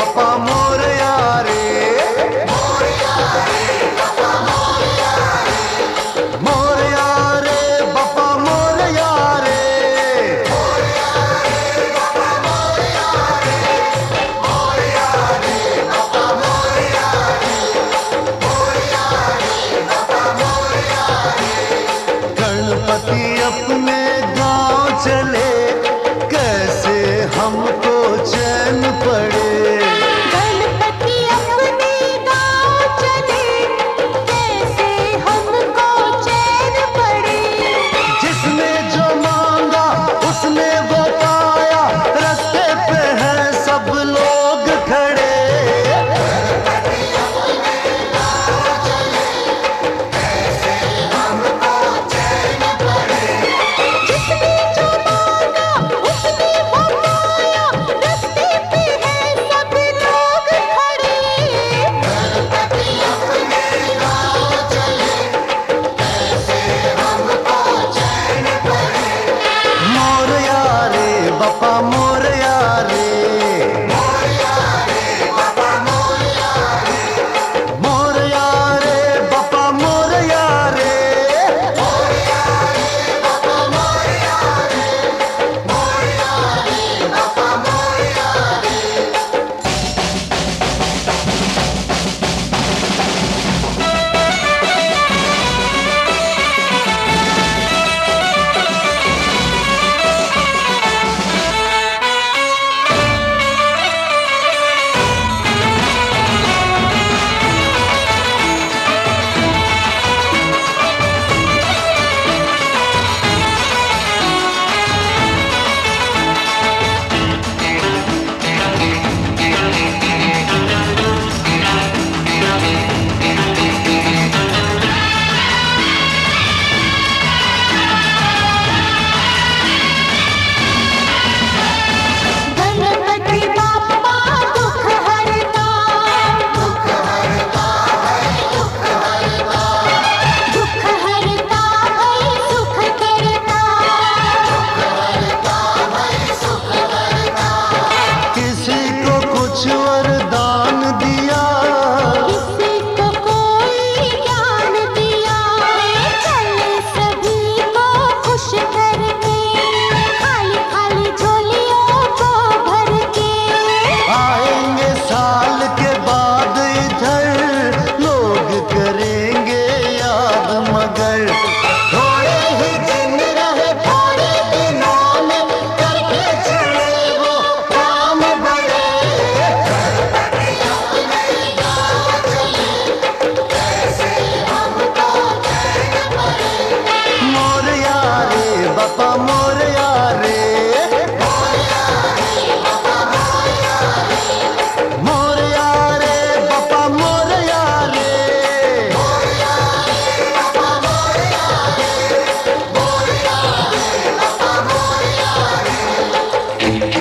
बप्पा मोरया रे, मोरया रे बप्पा मोरया रे, मोरया रे बप्पा मोरया रे, मोरया रे बप्पा मोरया रे, मोरया रे बप्पा मोरया रे, मोरया रे बप्पा मोरया रे। गणपति अपने गांव चले, कैसे हमको चैन पड़े। गणपति अपने गांव चले, कैसे हमको चैन पड़े। जिसने जो मांगा उसने वो पाया, रास्ते पे हैं सब लोग खड़े। गणपति अपने गांव चले, कैसे हमको चैन पड़े। जिसने जो मांगा उसने वो पाया, रास्ते पे हैं सब लोग खड़े। गणपति अपने गांव चले, कैसे हमको चैन पड़े। मोरया रे बप्पा मोरया रे, मोरया रे बप्पा मोरया रे, मोरया रे बप्पा मोरया रे, मोरया रे बप्पा मोरया रे, मोरया रे बप्पा मोरया रे। गणपति बाप्पा दुख हरता, दुख हरता है दुख हरता, दुख हरता है सुख करता, दुख हरता है सुख करता। किसी को कुछ वरदान दिया, किसी को कोई ज्ञान दिया, चले सभी को खुश करके, खाली खाली झोलियों को भर के। आएंगे साल के बाद इधर, लोग करेंगे याद मगर थोड़े ही दिन रहे, थोड़े दिनों में करके चले वो काम बड़े। गणपति अपने गांव चले, कैसे हमको चैन पड़े। मोरया रे बप्पा मोरया रे, मोरया रे बप्पा मोरया रे, मोरया रे बप्पा मोरया रे, मोरया रे बप्पा मोरया रे, मोरया रे बप्पा मोरया रे।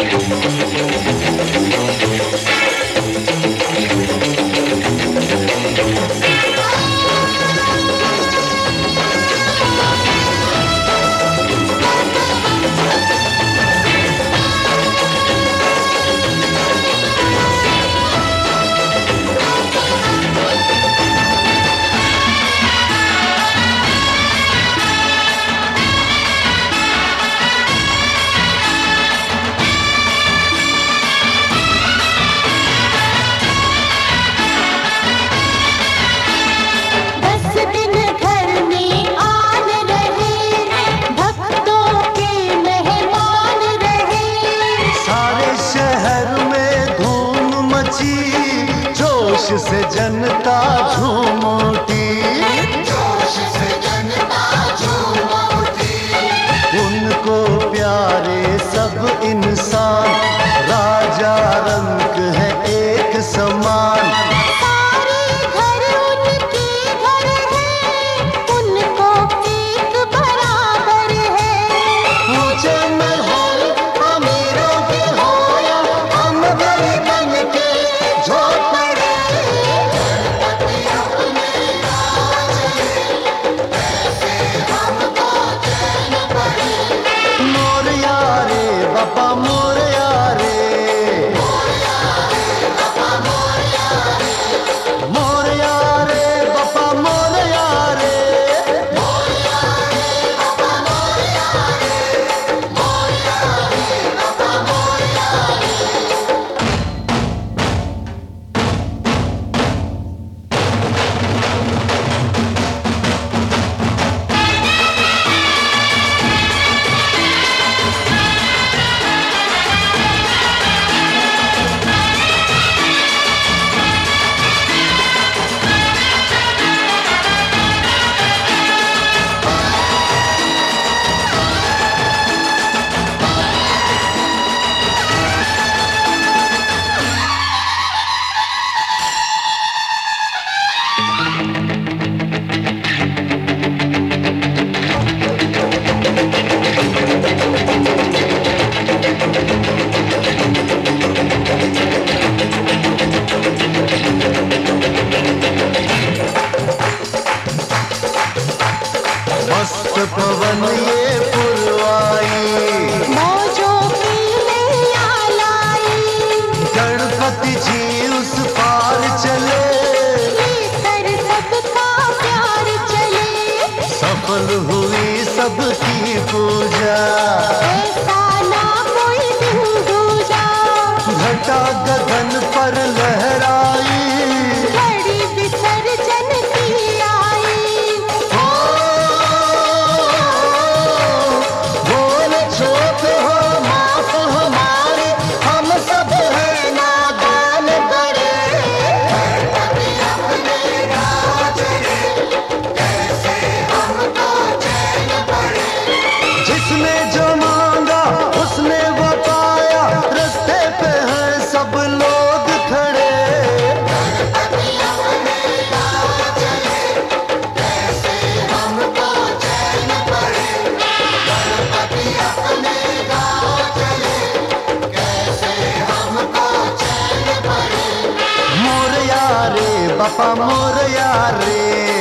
जोश से जनता झूम उठी, जोश से जनता झूम उठी। उनको प्यारे सब इंसान, राजा रंग है एक समान। सारे घर उनके घर हैं, उनको एक बराबर है। ऊंचे महल अमीरों के हो या हम गरीबन के झोपड़े, गणपति अपने गाँव की उस पार चले, लेकर सबका प्यार चले। सफल हुई सबकी पूजा, ऐसा ना कोई दिन दूजा। घटा गगन पर लहराई, घड़ी विसर्जन की आई। भूल चूक हो माफ हमारी, हम सब हैं नादान बड़े। जिसने जो मांगा उसने वो पाया, रास्ते पे हैं सब लोग खड़े। मोरया रे बापा मोरया रे,